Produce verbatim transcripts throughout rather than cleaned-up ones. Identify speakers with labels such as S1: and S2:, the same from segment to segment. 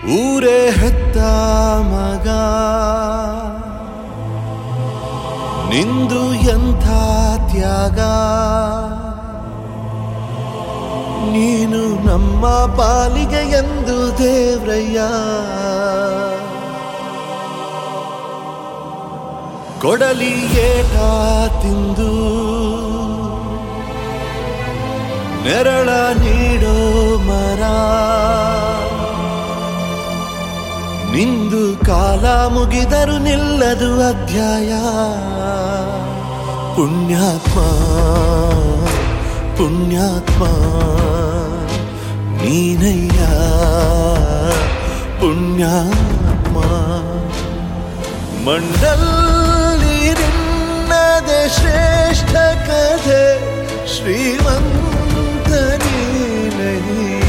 S1: ಊರೇ ಹೆತ್ತ ಮಗ ನಿಂದು ಎಂಥ ತ್ಯಾಗ, ನೀನು ನಮ್ಮ ಪಾಲಿಗೆ ಎಂದು ದೇವ್ರಯ್ಯ. ಕೊಡಲಿ ಏಟ ತಿಂದು ನೆರಳ ನೀಡೋ ಮರ, ನಿಂದು ಕಾಲ ಮುಗಿದರು ನಿಲ್ಲದು ಅಧ್ಯಾಯ. ಪುಣ್ಯಾತ್ಮ ಪುಣ್ಯಾತ್ಮ ನೀನಯ್ಯ ಪುಣ್ಯಾತ್ಮ. ಮಂಡಲ್ಲಿ ನಿನ್ನದೆ ಶ್ರೇಷ್ಠ ಕಥೆ, ಶ್ರೀಮಂತ ನೀನಯ್ಯ.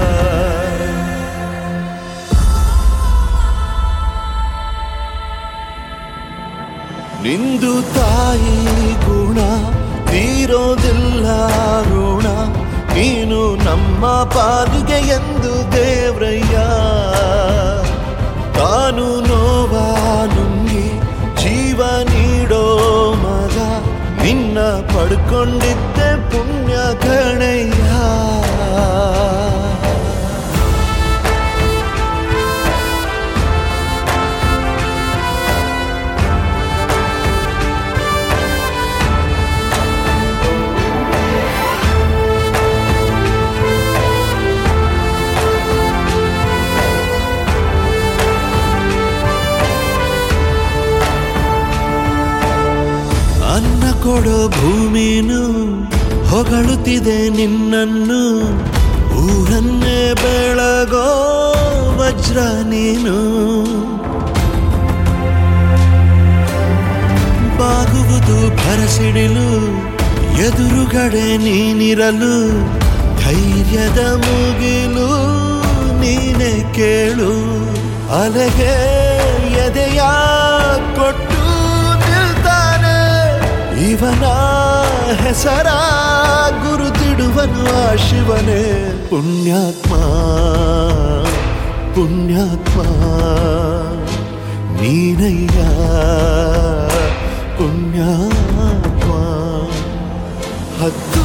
S1: ನಿಂದು ತಾಯಿ ಗುಣ ತೀರೋದಿಲ್ಲ ಋಣ, ನೀನು ನಮ್ಮ ಪಾಲಿಗೆ ಎಂದು ದೇವ್ರಯ್ಯ. ತಾನು ನೋವ ನುಂಗಿ ಜೀವ ನೀಡೋ ಮಗ, ನಿನ್ನ ಪಡ್ಕೊಂಡಿದ್ದೆ ಪುಣ್ಯ ಕಣಯ್ಯ. ಅನ್ನ ಕೊಡೋ ಭೂಮಿನು ಹೊಗಳುತ್ತಿದೆ ನಿನ್ನನ್ನು, ಊರನ್ನೇ ಬೆಳಗೋ ವಜ್ರ ನೀನು. ಬಾಗುವುದು ಭರಸಿಡಿಲು ಎದುರುಗಡೆ ನೀನಿರಲು, ಧೈರ್ಯದ ಮುಗಿಲು ನೀನೆ ಕೇಳು. ಅಲೆಗೆ ಎದೆಯ ಕೊಟ್ಟು ಇವನ ಹೆಸರ ಗುರುತಿಡುವನು ಆ ಶಿವನೇ. ಪುಣ್ಯಾತ್ಮ ಪುಣ್ಯಾತ್ಮ ನೀನಯ್ಯ ಪುಣ್ಯಾತ್ಮ. ಹತ್ತು